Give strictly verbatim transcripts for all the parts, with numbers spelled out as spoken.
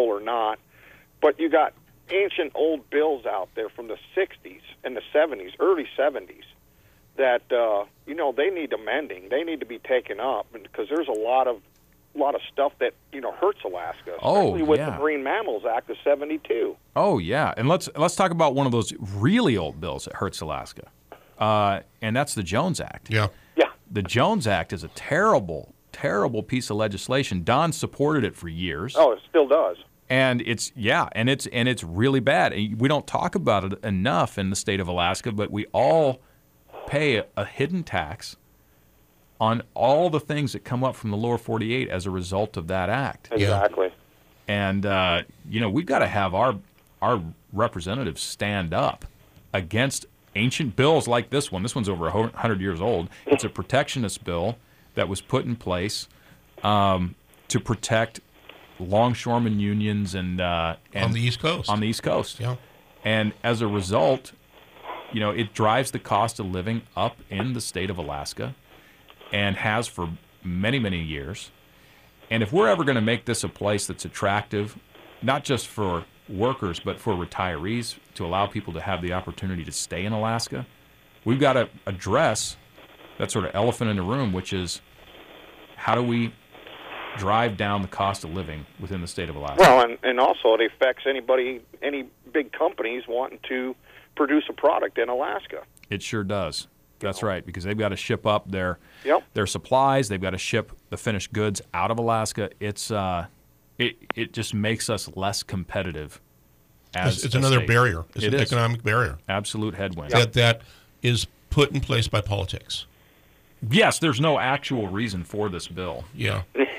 control or not. But you got ancient old bills out there from the sixties and the seventies, early seventies, that, uh, you know, they need amending. They need to be taken up because there's a lot of lot of stuff that, you know, hurts Alaska, especially oh, with yeah. the Marine Mammals Act of seventy-two. Oh, yeah. And let's let's talk about one of those really old bills that hurts Alaska, uh, and that's the Jones Act. Yeah. Yeah. The Jones Act is a terrible, terrible piece of legislation. Don supported it for years. Oh, it still does. And it's yeah, and it's and it's really bad. And we don't talk about it enough in the state of Alaska, but we all pay a, a hidden tax on all the things that come up from the lower forty-eight as a result of that act. Exactly. And uh, you know, we've got to have our our representatives stand up against ancient bills like this one. This one's over one hundred years old. It's a protectionist bill that was put in place um, to protect longshoremen unions and, uh, and on the East Coast. On the East Coast. Yeah. And as a result, you know, it drives the cost of living up in the state of Alaska and has for many, many years. And if we're ever going to make this a place that's attractive, not just for workers, but for retirees, to allow people to have the opportunity to stay in Alaska, we've got to address that sort of elephant in the room, which is how do we drive down the cost of living within the state of Alaska? Well, and, and also it affects anybody, any big companies wanting to produce a product in Alaska. It sure does. That's right, because they've got to ship up their yep. their supplies. They've got to ship the finished goods out of Alaska. It's uh, it it just makes us less competitive. As it's it's a another state. barrier. It's it an is. economic barrier. Absolute headwind. That that is put in place by politics. Yes, there's no actual reason for this bill. Yeah.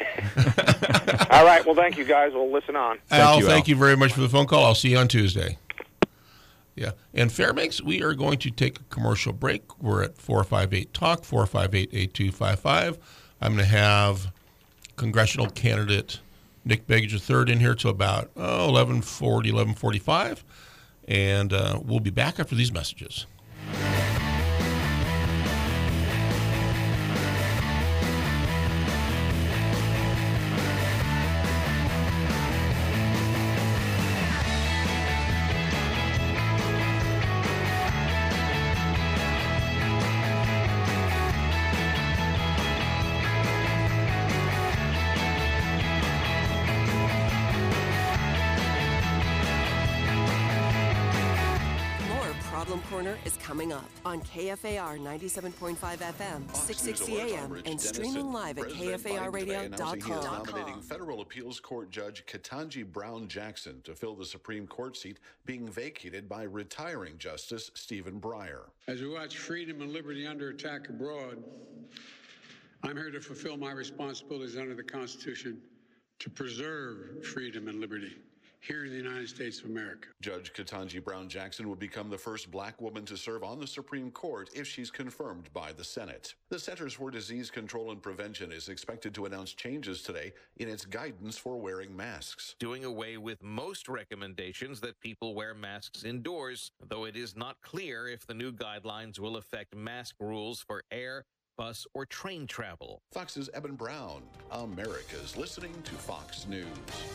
All right. Well, thank you, guys. We'll listen on. Al, thank you, thank Al. you very much for the phone call. I'll see you on Tuesday. Yeah. And Fairbanks, we are going to take a commercial break. We're at four five eight talk, four five eight, eight two five five. I'm going to have congressional candidate Nick Begich the third in here till about oh, eleven forty, eleven forty-five. And uh, we'll be back after these messages. Is coming up on K F A R ninety-seven point five F M, six sixty A M, and streaming live at K F A R radio dot com. He is nominating federal appeals court judge Ketanji Brown Jackson to fill the Supreme Court seat being vacated by retiring Justice Stephen Breyer. As we watch freedom and liberty under attack abroad, I'm here to fulfill my responsibilities under the Constitution to preserve freedom and liberty here in the United States of America. Judge Ketanji Brown Jackson will become the first black woman to serve on the Supreme Court if she's confirmed by the Senate. The Centers for Disease Control and Prevention is expected to announce changes today in its guidance for wearing masks. Doing away with most recommendations that people wear masks indoors, though it is not clear if the new guidelines will affect mask rules for air, bus, or train travel. Fox's Eben Brown, America's listening to Fox News.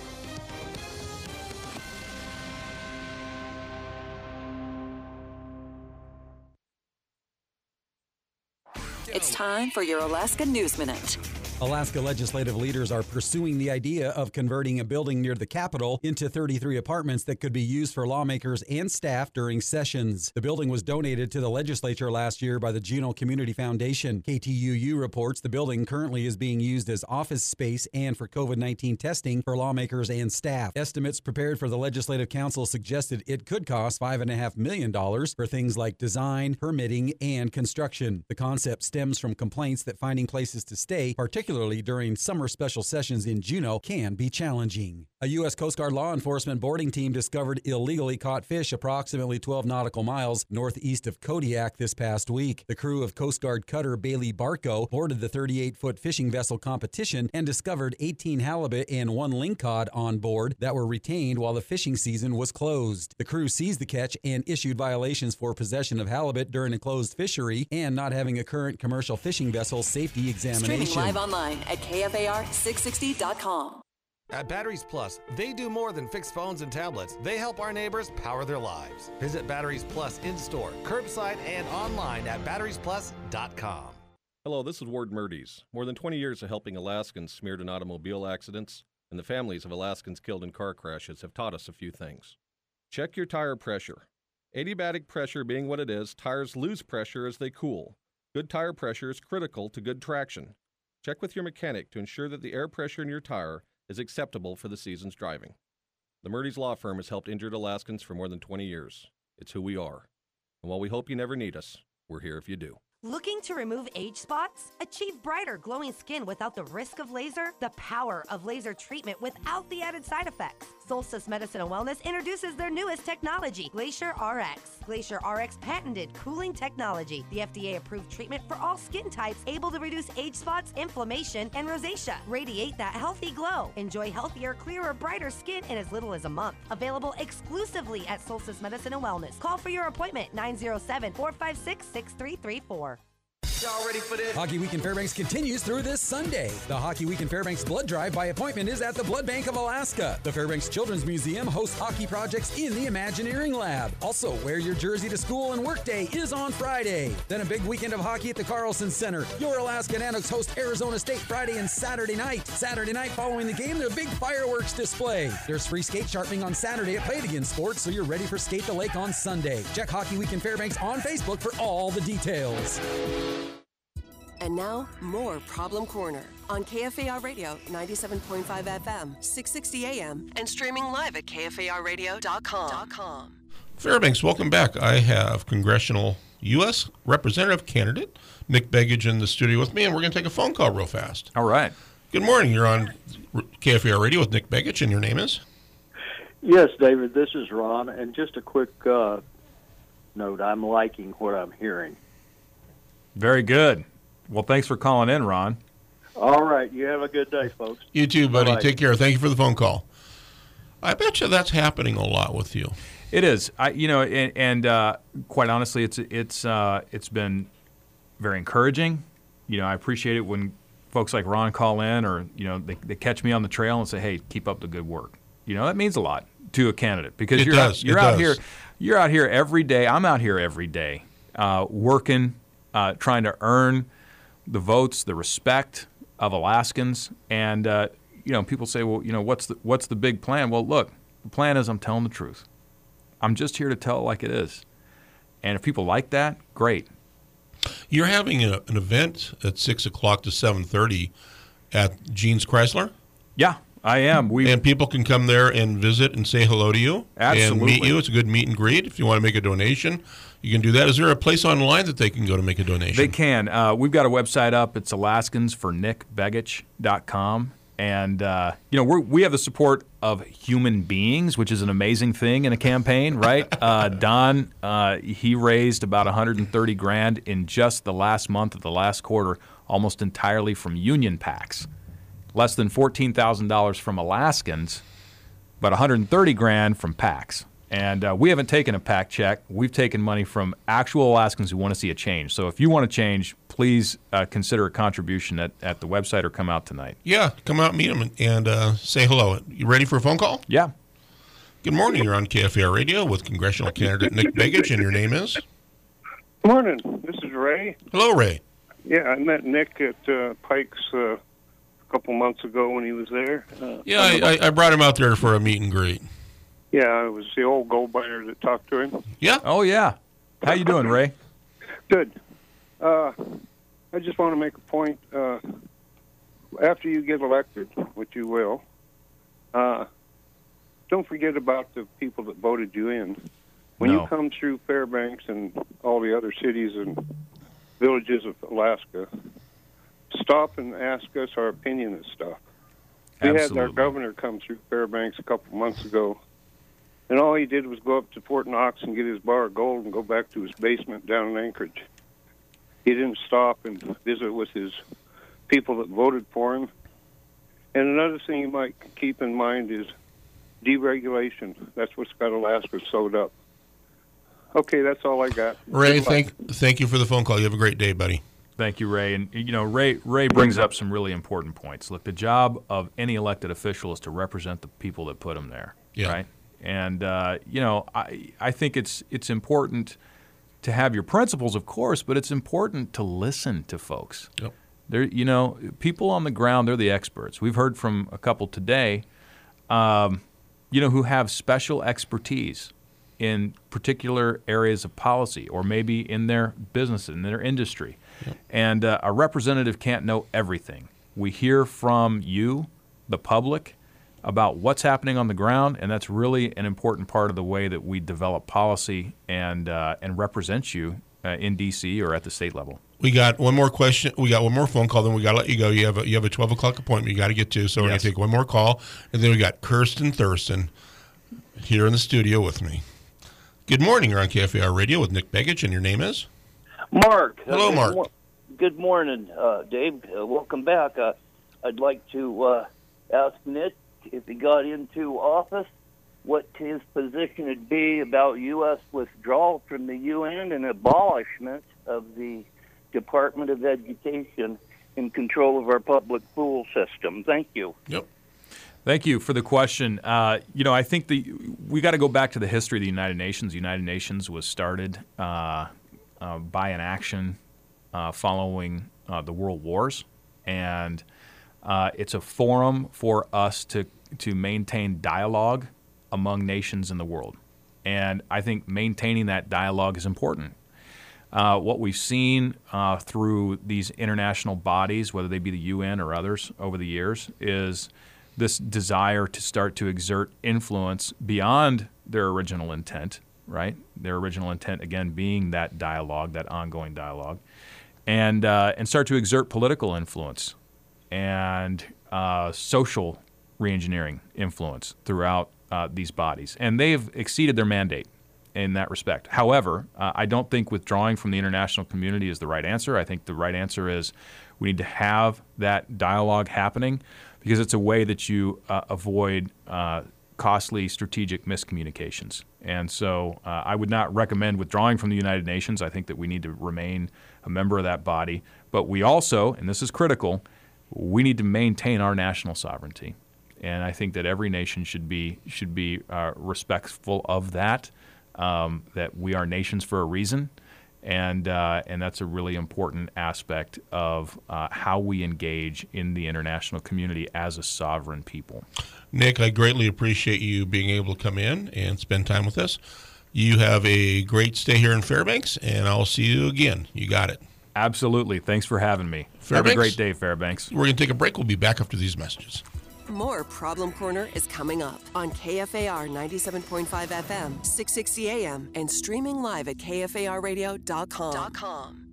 It's time for your Alaska News Minute. Alaska legislative leaders are pursuing the idea of converting a building near the Capitol into thirty-three apartments that could be used for lawmakers and staff during sessions. The building was donated to the legislature last year by the Juneau Community Foundation. K T U U reports the building currently is being used as office space and for COVID nineteen testing for lawmakers and staff. Estimates prepared for the Legislative Council suggested it could cost five point five million dollars for things like design, permitting, and construction. The concept stems from complaints that finding places to stay, particularly during summer special sessions in Juneau, can be challenging. A U S Coast Guard law enforcement boarding team discovered illegally caught fish approximately twelve nautical miles northeast of Kodiak this past week. The crew of Coast Guard cutter Bailey Barco boarded the thirty-eight foot fishing vessel competition and discovered eighteen halibut and one lingcod on board that were retained while the fishing season was closed. The crew seized the catch and issued violations for possession of halibut during a closed fishery and not having a current commercial fishing vessel safety examination. Streaming live online at K F A R six sixty dot com. At Batteries Plus, they do more than fix phones and tablets. They help our neighbors power their lives. Visit Batteries Plus in-store, curbside, and online at batteries plus dot com. Hello, this is Ward Murdy's. More than twenty years of helping Alaskans smeared in automobile accidents, and the families of Alaskans killed in car crashes have taught us a few things. Check your tire pressure. Adiabatic pressure being what it is, tires lose pressure as they cool. Good tire pressure is critical to good traction. Check with your mechanic to ensure that the air pressure in your tire is acceptable for the season's driving. The Murdy's Law Firm has helped injured Alaskans for more than twenty years. It's who we are. And while we hope you never need us, we're here if you do. Looking to remove age spots? Achieve brighter, glowing skin without the risk of laser? The power of laser treatment without the added side effects. Solstice Medicine and Wellness introduces their newest technology, Glacier R X. Glacier R X patented cooling technology, the F D A-approved treatment for all skin types, able to reduce age spots, inflammation, and rosacea. Radiate that healthy glow. Enjoy healthier, clearer, brighter skin in as little as a month. Available exclusively at Solstice Medicine and Wellness. Call for your appointment, nine zero seven, four five six, six three three four. Y'all ready for this? Hockey Week in Fairbanks continues through this Sunday. The Hockey Week in Fairbanks Blood Drive by appointment is at the Blood Bank of Alaska. The Fairbanks Children's Museum hosts hockey projects in the Imagineering Lab. Also, wear your jersey to school and work day is on Friday. Then a big weekend of hockey at the Carlson Center. Your Alaska Nanooks host Arizona State Friday and Saturday night. Saturday night following the game, there's a big fireworks display. There's free skate sharpening on Saturday at Play It Again Sports, so you're ready for Skate the Lake on Sunday. Check Hockey Week in Fairbanks on Facebook for all the details. And now, more Problem Corner on K F A R Radio, ninety-seven point five F M, six sixty A M, and streaming live at K F A R radio dot com. Fairbanks, welcome back. I have Congressional U S Representative candidate Nick Begich in the studio with me, and we're going to take a phone call real fast. All right. Good morning. You're on K F A R Radio with Nick Begich, and your name is? Yes, David, this is Ron, and just a quick uh, note, I'm liking what I'm hearing. Very good. Well, thanks for calling in, Ron. All right. You have a good day, folks. You too, buddy. Bye-bye. Take care. Thank you for the phone call. I bet you that's happening a lot with you. It is. I, you know, and, and uh, quite honestly, it's it's uh, it's been very encouraging. You know, I appreciate it when folks like Ron call in, or you know, they, they catch me on the trail and say, "Hey, keep up the good work." You know, that means a lot to a candidate because it you're does. out, you're it out does. here, you're out here every day. I'm out here every day, uh, working, uh, trying to earn the votes, the respect of Alaskans, and uh, you know, people say, well, you know, what's the what's the big plan? Well, look, the plan is I'm telling the truth. I'm just here to tell it like it is, and if people like that, great. You're having a, an event at six o'clock to seven thirty at Jeans Chrysler. Yeah, I am. We and people can come there and visit and say hello to you Absolutely. and meet you. It's a good meet and greet. If you want to make a donation, you can do that. Is there a place online that they can go to make a donation? They can. Uh, we've got a website up. It's alaskans for nick begich dot com. And, uh, you know, we're, we have the support of human beings, which is an amazing thing in a campaign, right? uh, Don, uh, he raised about one hundred thirty grand in just the last month of the last quarter, almost entirely from union PACs. Less than fourteen thousand dollars from Alaskans, but one hundred thirty grand from PACs. And uh, we haven't taken a PAC check. We've taken money from actual Alaskans who want to see a change. So if you want to change, please uh, consider a contribution at, at the website or come out tonight. Yeah, come out and meet them and, and uh, say hello. You ready for a phone call? Yeah. Good morning. You're on K F A R Radio with congressional candidate Nick Begich, and your name is? Good morning. This is Ray. Hello, Ray. Yeah, I met Nick at uh, Pike's uh, a couple months ago when he was there. Uh, Yeah, I, I, I brought him out there for a meet and greet. Yeah, it was the old gold miner that talked to him. Yeah. Oh, yeah. How you doing, Ray? Good. Uh, I just want to make a point. Uh, after you get elected, which you will, uh, don't forget about the people that voted you in. When No. you come through Fairbanks and all the other cities and villages of Alaska, stop and ask us our opinion of stuff. We had our Absolutely. governor come through Fairbanks a couple months ago, and all he did was go up to Fort Knox and get his bar of gold and go back to his basement down in Anchorage. He didn't stop and visit with his people that voted for him. And another thing you might keep in mind is deregulation. That's what's got Alaska sewed up. Okay, that's all I got. Ray, Good luck. thank thank you for the phone call. You have a great day, buddy. Thank you, Ray. And, you know, Ray Ray brings up some really important points. Look, the job of any elected official is to represent the people that put them there, Yeah. right? And, uh, you know, I, I think it's it's important to have your principles, of course, but it's important to listen to folks. Yep. They're, you know, people on the ground, they're the experts. We've heard from a couple today, um, you know, who have special expertise in particular areas of policy or maybe in their business, in their industry. Yep. And uh, a representative can't know everything. We hear from you, the public, about what's happening on the ground, and that's really an important part of the way that we develop policy and uh, and represent you uh, in D C or at the state level. We got one more question. We got one more phone call. Then we got to let you go. You have a, you have a twelve o'clock appointment you got to get to. So we're Yes. going to take one more call. And then we got Kirsten Thurston here in the studio with me. Good morning. You're on K F A R Radio with Nick Begich, and your name is? Mark. Hello, uh, Mark. Good, mor- good morning, uh, Dave. Uh, welcome back. Uh, I'd like to uh, ask Nick, if he got into office, what his position would be about U S withdrawal from the U N and abolishment of the Department of Education in control of our public school system. Thank you. Yep. Thank you for the question. Uh, you know, I think the we got to go back to the history of the United Nations. The United Nations was started uh, uh, by an action uh, following uh, the World Wars, and uh, it's a forum for us to to maintain dialogue among nations in the world. And I think maintaining that dialogue is important. Uh, what we've seen uh, through these international bodies, whether they be the U N or others over the years, is this desire to start to exert influence beyond their original intent, right? Their original intent, again, being that dialogue, that ongoing dialogue, and uh, and start to exert political influence and uh, social reengineering influence throughout uh, these bodies. And they've exceeded their mandate in that respect. However, uh, I don't think withdrawing from the international community is the right answer. I think the right answer is we need to have that dialogue happening because it's a way that you uh, avoid uh, costly strategic miscommunications. And so uh, I would not recommend withdrawing from the United Nations. I think that we need to remain a member of that body. But we also, and this is critical, we need to maintain our national sovereignty. And I think that every nation should be should be uh, respectful of that, um, that we are nations for a reason. And uh, and that's a really important aspect of uh, how we engage in the international community as a sovereign people. Nick, I greatly appreciate you being able to come in and spend time with us. You have a great stay here in Fairbanks, and I'll see you again. You got it. Absolutely. Thanks for having me. Fairbanks? Have a great day, Fairbanks. We're going to take a break. We'll be back after these messages. More Problem Corner is coming up on K F A R ninety-seven point five F M, six sixty A M, and streaming live at K F A R radio dot com.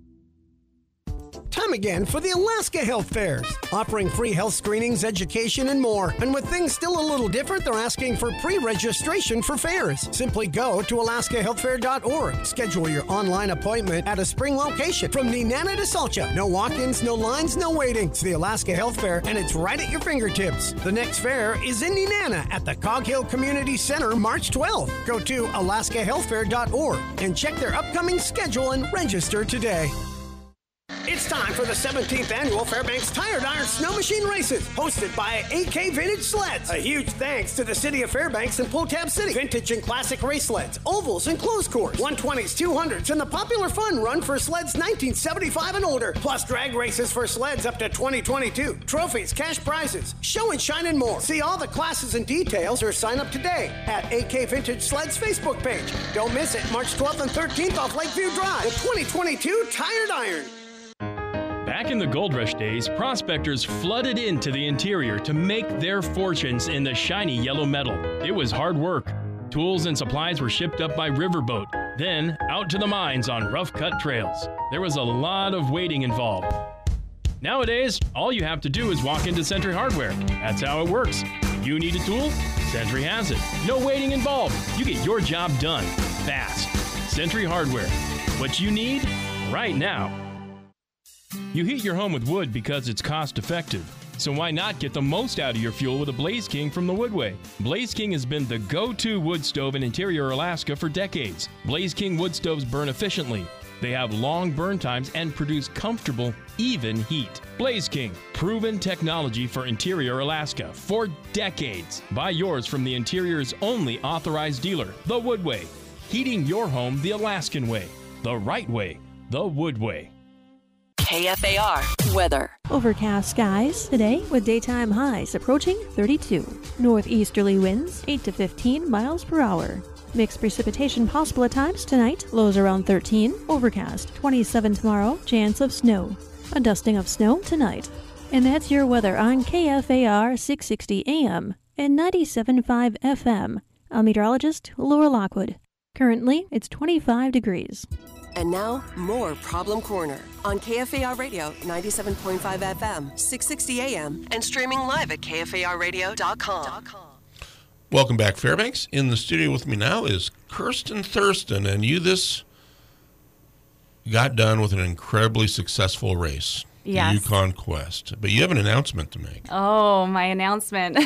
Time again for the Alaska Health Fairs, offering free health screenings, education, and more. And with things still a little different, they're asking for pre-registration for fairs. Simply go to alaska health fair dot org. Schedule your online appointment at a spring location from Nenana to Salcha. No walk-ins, no lines, no waiting. It's the Alaska Health Fair, and it's right at your fingertips. The next fair is in Nenana at the Cog Hill Community Center, March twelfth. Go to alaska health fair dot org and check their upcoming schedule and register today. It's time for the seventeenth Annual Fairbanks Tire Iron Snow Machine Races, hosted by A K Vintage Sleds. A huge thanks to the City of Fairbanks and Pull Tab City. Vintage and classic race sleds, ovals and closed course, one twenties, two hundreds, and the popular fun run for sleds nineteen seventy-five and older, plus drag races for sleds up to twenty twenty-two, trophies, cash prizes, show and shine, and more. See all the classes and details or sign up today at A K Vintage Sleds Facebook page. Don't miss it, March twelfth and thirteenth off Lakeview Drive, the twenty twenty-two Tired Iron. Back in the gold rush days, prospectors flooded into the interior to make their fortunes in the shiny yellow metal. It was hard work. Tools and supplies were shipped up by riverboat, then out to the mines on rough-cut trails. There was a lot of waiting involved. Nowadays, all you have to do is walk into Century Hardware. That's how it works. You need a tool? Century has it. No waiting involved. You get your job done fast. Century Hardware. What you need right now. You heat your home with wood because it's cost effective. So why not get the most out of your fuel with a Blaze King from the Woodway? Blaze King has been the go-to wood stove in interior Alaska for decades. Blaze King wood stoves burn efficiently, They have long burn times and produce comfortable, even heat. Blaze King, proven technology for interior Alaska for decades. Buy yours from the interior's only authorized dealer, The Wood Way. Heating your home the Alaskan way. The right way. The Wood Way. K F A R weather. Overcast skies today with daytime highs approaching thirty-two. Northeasterly winds eight to fifteen miles per hour. Mixed precipitation possible at times tonight. Lows around thirteen. Overcast twenty-seven tomorrow. Chance of snow. A dusting of snow tonight. And that's your weather on K F A R six sixty A M and ninety-seven point five F M. I'm meteorologist Laura Lockwood. Currently, it's twenty-five degrees. And now, more Problem Corner on K F A R Radio ninety-seven point five F M, six sixty A M, and streaming live at K F A R radio dot com. Welcome back, Fairbanks. In the studio with me now is Kirsten Thurston, and you this got done with an incredibly successful race, Yes. the Yukon Quest. But you have an announcement to make. Oh, my announcement.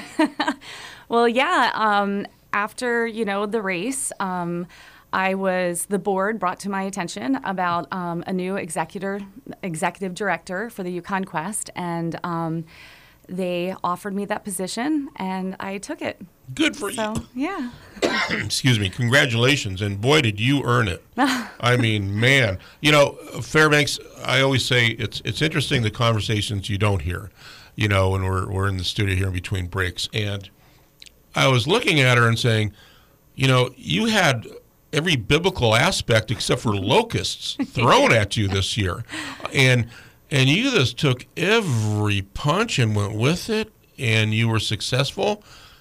Well, yeah, um, after, you know, the race, um, I was, the board brought to my attention about um, a new executor, executive director for the Yukon Quest, and um, they offered me that position, and I took it. Good for so, you. Yeah. Excuse me. Congratulations. And boy, did you earn it. I mean, man. You know, Fairbanks, I always say it's it's interesting the conversations you don't hear, you know, when we're, we're in the studio here in between breaks. And I was looking at her and saying, you know, you had every biblical aspect except for locusts thrown at you this year. And and you just took every punch and went with it, and you were successful.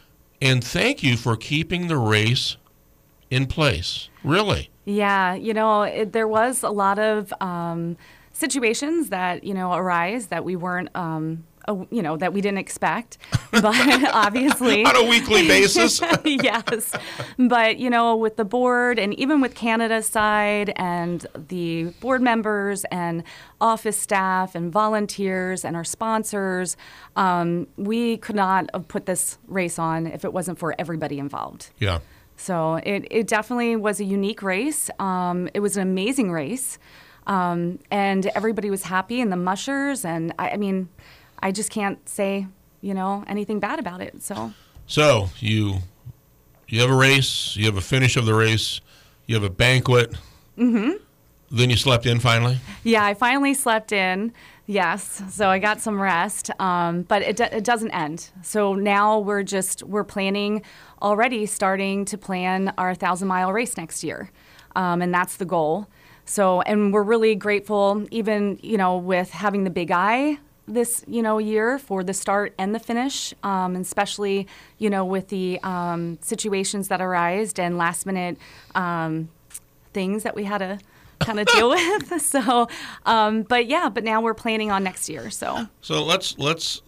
And thank you for keeping the race in place, really. Yeah, you know, it, there was a lot of um, situations that, you know, arise that we weren't, um, uh, you know, that we didn't expect, but obviously. On a weekly basis. Yes. But, you know, with the board and even with Canada's side and the board members and office staff and volunteers and our sponsors, um, we could not have put this race on if it wasn't for everybody involved. Yeah. So it, it definitely was a unique race. Um, it was an amazing race. Um, and everybody was happy, and the mushers, and I, I mean, I just can't say, you know, anything bad about it. So So you you have a race, you have a finish of the race, you have a banquet. Mm-hmm. Then you slept in finally? Yeah, I finally slept in. Yes, so I got some rest, um, but it, do- it doesn't end. So now we're just we're planning already, starting to plan our thousand mile race next year, um, and that's the goal. So, and we're really grateful, even you know, with having the Big I this you know year for the start and the finish, um, and especially you know with the um, situations that arised and last minute um, things that we had to kind of deal with. So, um, but yeah, but now we're planning on next year. So, So let's let's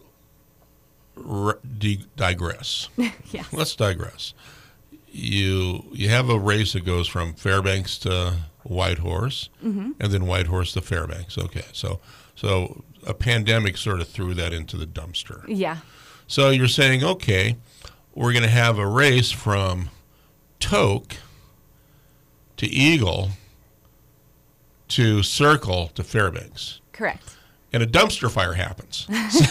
re- de- digress. Yes. Let's digress. You you have a race that goes from Fairbanks to Whitehorse, Mhm. and then Whitehorse to Fairbanks. Okay, so so a pandemic sort of threw that into the dumpster. yeah, So you're saying, okay, we're going to have a race from Tok to Eagle to Circle to Fairbanks. correct. And a dumpster fire happens.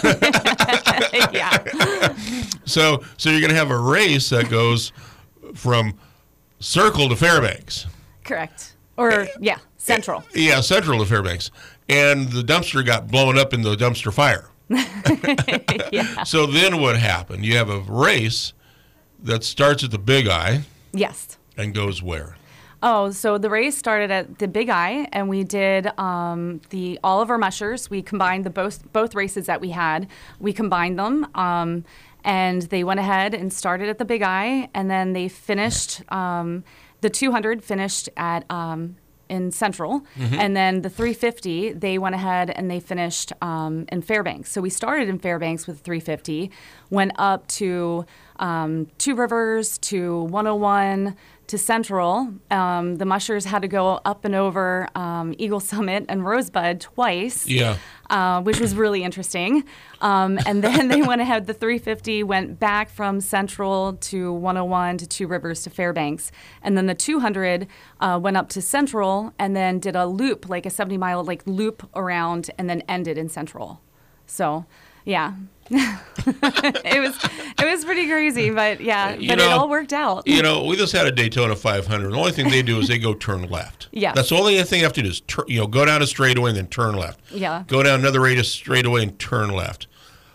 Yeah. So so you're going to have a race that goes from Circle to Fairbanks. Correct. Or yeah, Central. Yeah, Central to Fairbanks. And the dumpster got blown up in the dumpster fire. Yeah. So then what happened? You have a race that starts at the Big I Yes. and goes where? Oh, so the race started at the Big I, and we did um, the all of our mushers. We combined the both both races that we had. We combined them, um, and they went ahead and started at the Big I, and then they finished. Um, the two hundred finished at um, in Central, Mhm. and then the three fifty they went ahead and they finished um, in Fairbanks. So we started in Fairbanks with three fifty, went up to um, Two Rivers, to one oh one, to Central. Um, the mushers had to go up and over um, Eagle Summit and Rosebud twice. Yeah. Uh, which was really interesting. Um, and then they went ahead, the three fifty went back from Central to one oh one to Two Rivers to Fairbanks. And then the two hundred uh, went up to Central and then did a loop, like a seventy mile like loop around, and then ended in Central. So, yeah. it was it was pretty crazy, but yeah, You but know, it all worked out. You know, we just had a Daytona five hundred. The only thing they do is they go turn left. Yeah. That's the only thing you have to do is tur- you know go down a straightaway and then turn left. Yeah. Go down another radius straightaway and turn left.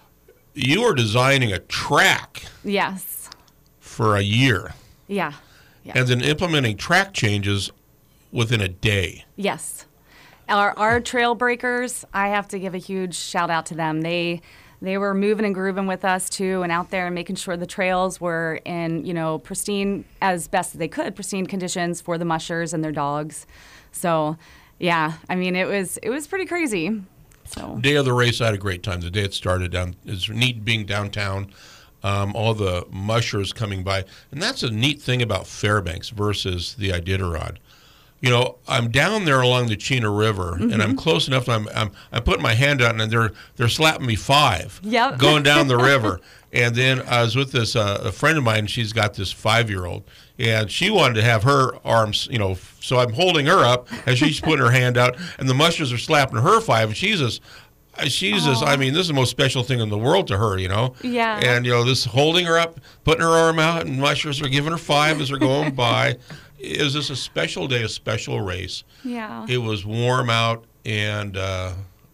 You are designing a track Yes. for a year, Yeah. Yeah. and then implementing track changes within a day. Yes. Our our trail breakers, I have to give a huge shout out to them. They they were moving and grooving with us too, and out there and making sure the trails were in, you know, pristine, as best as they could, pristine conditions for the mushers and their dogs. So, yeah, I mean, it was it was pretty crazy. So Day of the race, I had a great time. The day it started down, it's neat being downtown. Um, all the mushers coming by, and that's a neat thing about Fairbanks versus the Iditarod. You know, I'm down there along the Chena River, Mm-hmm. and I'm close enough. To, I'm, I'm I'm putting my hand out, and they're they're slapping me five. Yep. Going down the river, and then I was with this uh, a friend of mine. She's got this five year old, and she wanted to have her arms, you know. So I'm holding her up as she's putting her hand out, and the mushers are slapping her five, and she's just. She's just, I mean, this is the most special thing in the world to her, you know? Yeah. And, you know, this holding her up, putting her arm out, and mushers are giving her five as they're going by. It was just a special day, a special race. Yeah. It was warm out, and uh,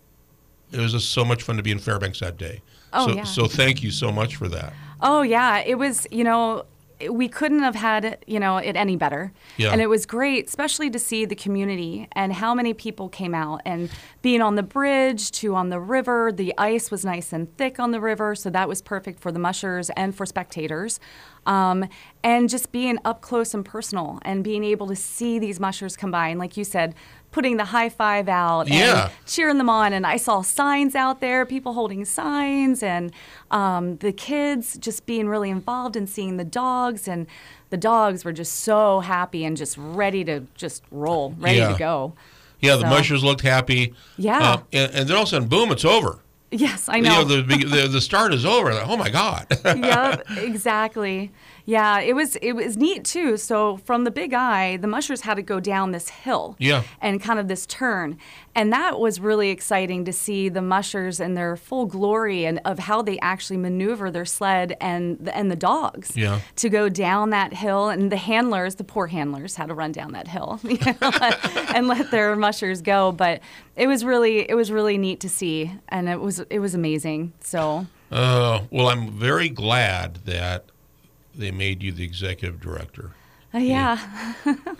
it was just so much fun to be in Fairbanks that day. Oh, so, yeah. So thank you so much for that. Oh, yeah. It was, you know, we couldn't have had, you know, it any better. Yeah. And it was great, especially to see the community and how many people came out, and being on the bridge to on the river. The ice was nice and thick on the river, so that was perfect for the mushers and for spectators. Um, and just being up close and personal and being able to see these mushers come by. And like you said, putting the high five out Yeah. and cheering them on. And I saw signs out there, people holding signs, and um, the kids just being really involved and seeing the dogs. And the dogs were just so happy and just ready to just roll, ready Yeah. to go. Yeah, the So- mushers looked happy. Yeah. Uh, and, and then all of a sudden, boom, it's over. Yes, I You know. know, the, big- the, the start is over. Like, oh, my God. Yep, exactly. Yeah, it was it was neat too. So from the Big Eye, the mushers had to go down this hill. Yeah. And kind of this turn. And that was really exciting to see the mushers in their full glory and of how they actually maneuver their sled and the, and the dogs. Yeah. To go down that hill, and the handlers, the poor handlers, had to run down that hill you know, and let their mushers go. But it was really it was really neat to see, and it was it was amazing. So. Uh, well, I'm very glad that they made you the executive director. Uh, yeah.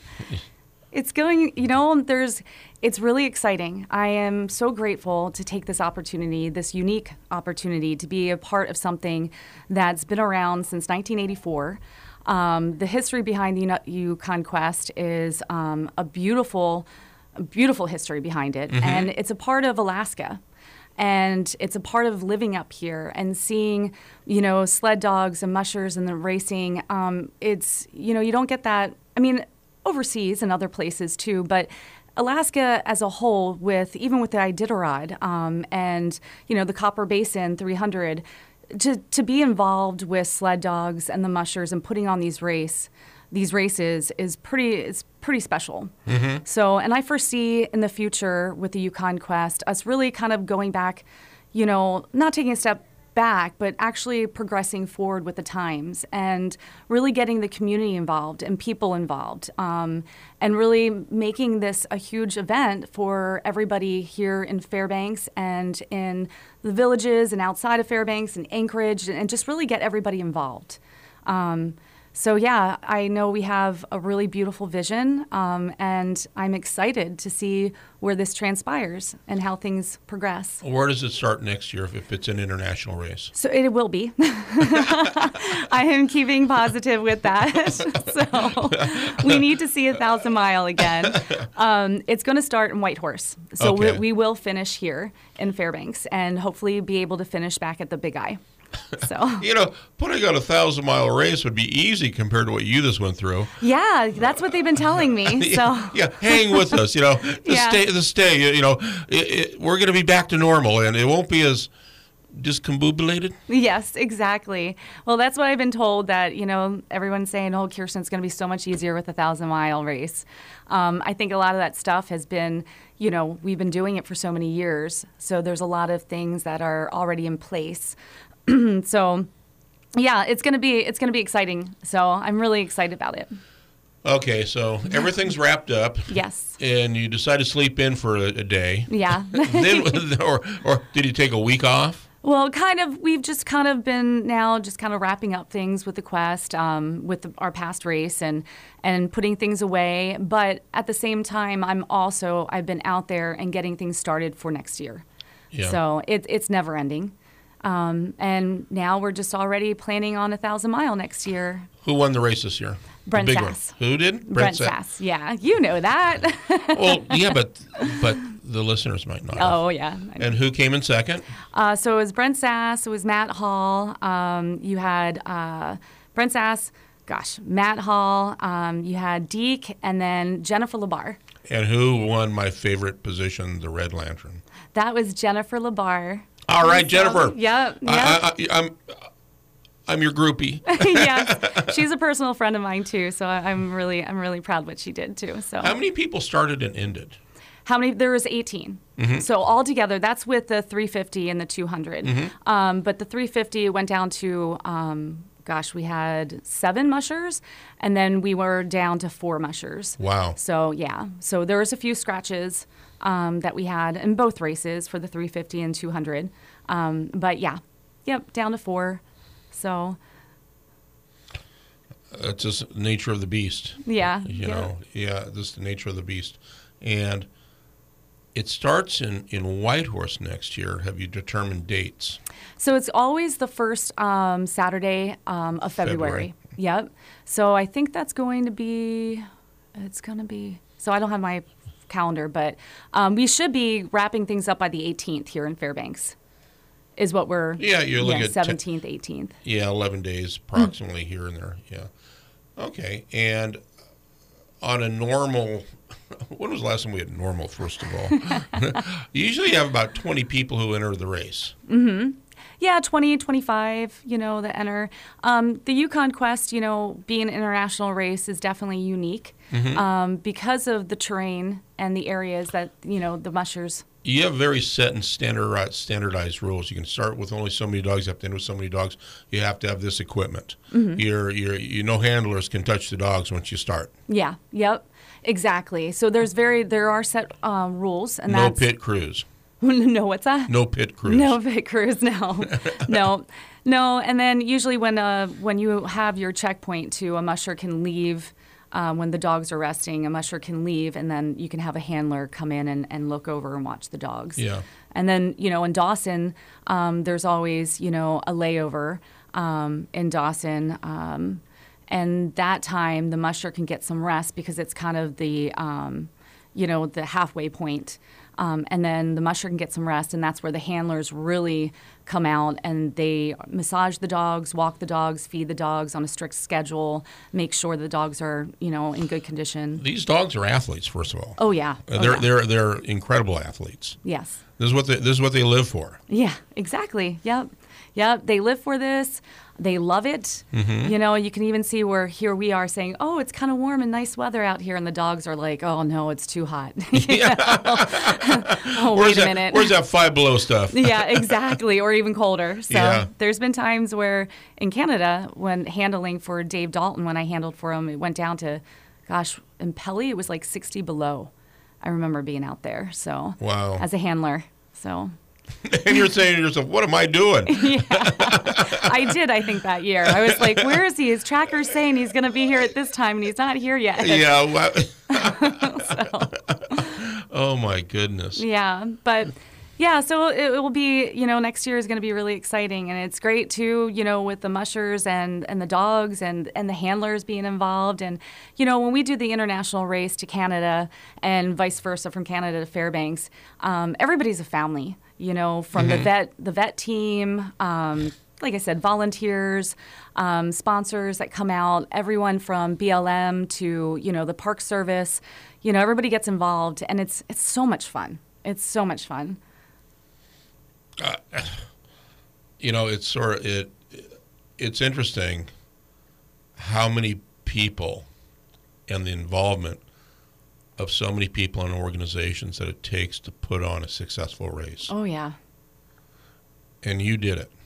It's going, you know, there's, it's really exciting. I am so grateful to take this opportunity, this unique opportunity to be a part of something that's been around since nineteen eighty-four. Um, the history behind the Yukon Quest is um, a beautiful, a beautiful history behind it. Mhm. And it's a part of Alaska. And it's a part of living up here and seeing, you know, sled dogs and mushers and the racing. Um, it's, you know, you don't get that. I mean, overseas and other places too, but Alaska as a whole, with even with the Iditarod um, and, you know, the Copper Basin three hundred, to, to be involved with sled dogs and the mushers and putting on these race, these races is pretty, it's pretty special. Mhm. So, and I foresee in the future with the Yukon Quest, us really kind of going back, you know, not taking a step back, but actually progressing forward with the times and really getting the community involved and people involved, um, and really making this a huge event for everybody here in Fairbanks and in the villages and outside of Fairbanks and Anchorage, and just really get everybody involved. Um, So yeah, I know we have a really beautiful vision, um, and I'm excited to see where this transpires and how things progress. Where does it start next year if, if it's an international race? So it will be. I am keeping positive with that. So we need to see a thousand mile again. Um, it's going to start in Whitehorse. So Okay. we, we will finish here in Fairbanks and hopefully be able to finish back at the Big Eye. So you know, putting on a thousand mile race would be easy compared to what you just went through. Yeah, that's what they've been telling me. So yeah, hang with us. You know, the Yeah. stay, the stay. You know, it, it, we're going to be back to normal, and it won't be as discombobulated. Yes, exactly. Well, that's what I've been told, that, you know, everyone's saying, oh, Kirsten's going to be so much easier with a thousand mile race. Um, I think a lot of that stuff has been, you know, we've been doing it for so many years. So there's a lot of things that are already in place. So yeah, it's going to be, it's going to be exciting. So I'm really excited about it. Okay, so everything's wrapped up. Yes. And you decide to sleep in for a, a day. Yeah. then, or, or did you take a week off? Well, kind of, we've just kind of been now just kind of wrapping up things with the Quest, um, with the, our past race and, and putting things away. But at the same time, I'm also, I've been out there and getting things started for next year. Yeah. So it, it's never ending. Um, and now we're just already planning on a thousand mile next year. Who won the race this year? Brent the big Sass. One. Who did? Brent, Brent Sass. Yeah, you know that. Well, yeah, but but the listeners might not. Oh, have. yeah. And who came in second? Uh, so it was Brent Sass. It was Matt Hall. Um, you had uh, Brent Sass. Gosh, Matt Hall. Um, you had Deke, and then Jennifer Labar. And who won my favorite position, the Red Lantern? That was Jennifer Labar. All right, Jennifer. Yep. Yep. I, I, I'm I'm your groupie. Yes, she's a personal friend of mine too. So I- I'm really I'm really proud what she did too. So How many people started and ended? How many? There was eighteen. Mhm. So altogether, that's with the three fifty and the two hundred. Mhm. Um, but the three fifty went down to, um, gosh, we had seven mushers, and then we were down to four mushers. Wow. So yeah, so there was a few scratches um, that we had in both races for the three fifty and two hundred. Um, but yeah, yep, down to four. So It's just the nature of the beast. Yeah, You yeah. know, yeah, this is the nature of the beast. And it starts in, in Whitehorse next year. Have you determined dates? So it's always the first um, Saturday um, of February. February. Yep. So I think that's going to be, it's going to be, so I don't have my calendar, but um, we should be wrapping things up by the eighteenth here in Fairbanks, is what we're, Yeah, you're looking at te- seventeenth, eighteenth. Yeah, eleven days approximately here and there. Yeah. Okay. And on a normal, when was the last time we had normal, first of all? You usually have about twenty people who enter the race. Mm-hmm. Yeah, twenty, twenty-five, you know, that enter. Um, the Yukon Quest, you know, being an international race is definitely unique Mhm. um, because of the terrain and the areas that, you know, the mushers. You have very set and standardized, standardized rules. You can start with only so many dogs. You have to end with so many dogs. You have to have this equipment. Mhm. You're, you're, you know, handlers can touch the dogs once you start. Yeah, yep, exactly. So there's very, there are set um, rules. And no that's, pit crews. No, what's that? No pit crews. No pit crews, no. no. No, and then usually when uh, when you have your checkpoint too, a musher can leave uh, when the dogs are resting. A musher can leave, and then you can have a handler come in and, and look over and watch the dogs. Yeah. And then, you know, in Dawson, um, there's always, you know, a layover um, in Dawson. Um, and that time, the musher can get some rest because it's kind of the, um, you know, the halfway point. Um, and then the musher can get some rest, and that's where the handlers really come out and they massage the dogs, walk the dogs, feed the dogs on a strict schedule, make sure the dogs are, you know, in good condition. These dogs are athletes, first of all. Oh, yeah. Uh, Oh, they're yeah. they're they're incredible athletes. Yes. This is what they, this is what they live for. Yeah, exactly. Yep. Yep. They live for this. They love it. Mhm. You know, you can even see where here we are saying, oh, it's kind of warm and nice weather out here. And the dogs are like, oh, no, it's too hot. You know? Oh, where's wait a that, minute. Where's that five below stuff? Yeah, exactly. Or even colder. So Yeah. there's been times where in Canada, when handling for Dave Dalton, when I handled for him, it went down to, gosh, in Pelly, it was like sixty below. I remember being out there. So Wow. as a handler. So And you're saying to yourself, what am I doing? I did, I think, that year. I was like, where is he? His tracker's saying he's going to be here at this time, and he's not here yet. Yeah. Well, oh, my goodness. Yeah, but yeah, so it, it will be, you know, next year is going to be really exciting, and it's great too, you know, with the mushers and, and the dogs and, and the handlers being involved. And, you know, when we do the international race to Canada and vice versa from Canada to Fairbanks, um, everybody's a family, you know, from the Mhm. vet, the vet team, um, like I said, volunteers, um, sponsors that come out, everyone from B L M to, you know, the Park Service, you know, everybody gets involved, and it's it's so much fun. It's so much fun. Uh, you know, it's sort of, it, it's interesting how many people and the involvement of so many people and organizations that it takes to put on a successful race. Oh, yeah. And you did it.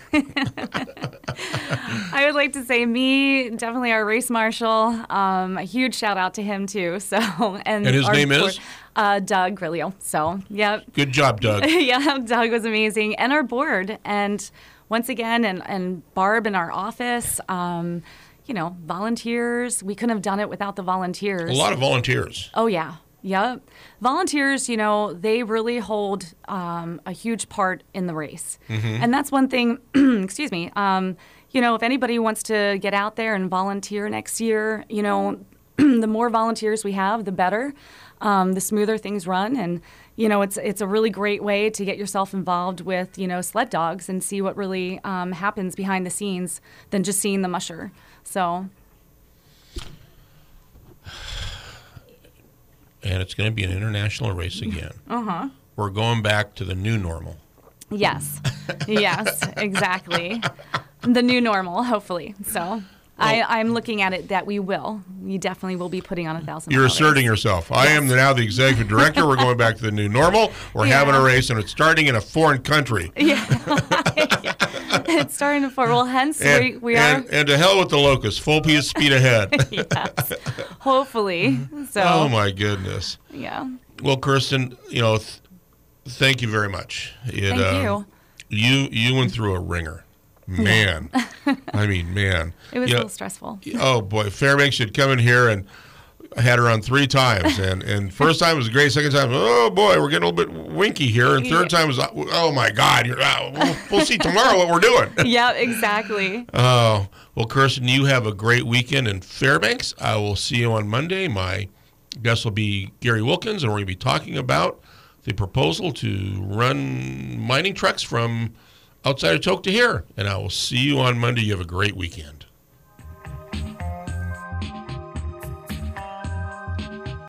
I would like to say me, definitely our race marshal. Um, a huge shout out to him, too. So And, and his our name board, is? Uh, Doug Grillo. So, yeah. Good job, Doug. Yeah, Doug was amazing. And our board. And once again, and, and Barb in our office, um, you know, volunteers. We couldn't have done it without the volunteers. A lot of volunteers. Oh, yeah. Yep. Volunteers, you know, they really hold um, a huge part in the race. Mm-hmm. And that's one thing, excuse me, um, you know, if anybody wants to get out there and volunteer next year, you know, the more volunteers we have, the better, um, the smoother things run. And, you know, it's it's a really great way to get yourself involved with, you know, sled dogs and see what really um, happens behind the scenes than just seeing the musher. So... And it's going to be an international race again. Uh-huh. We're going back to the new normal. Yes. Yes, exactly. The new normal, hopefully. So well, I, I'm looking at it that we will. We definitely will be putting on a thousand. You're asserting race. yourself. I yes. am now the executive director. We're going back to the new normal. We're yeah. having a race, and it's starting in a foreign country. Yeah. Yeah. It's starting to form. Well, hence and, we, we and, are. And to hell with the locusts. Full piece speed ahead. Yes. Hopefully. So. Oh, my goodness. Yeah. Well, Kirsten, you know, th- thank you very much. It, thank um, you. You you went through a ringer. Man. I mean, man. It was you a know, little stressful. Oh, boy. Fairbanks should come in here, and I had her on three times. And, and first time was great. Second time, oh, boy, we're getting a little bit winky here. And third time was, oh, my God. You're, uh, we'll, we'll see tomorrow what we're doing. Yeah, exactly. Oh, well, Kirsten, you have a great weekend in Fairbanks. I will see you on Monday. My guest will be Gary Wilkins, and we're going to be talking about the proposal to run mining trucks from outside of Tok to here. And I will see you on Monday. You have a great weekend.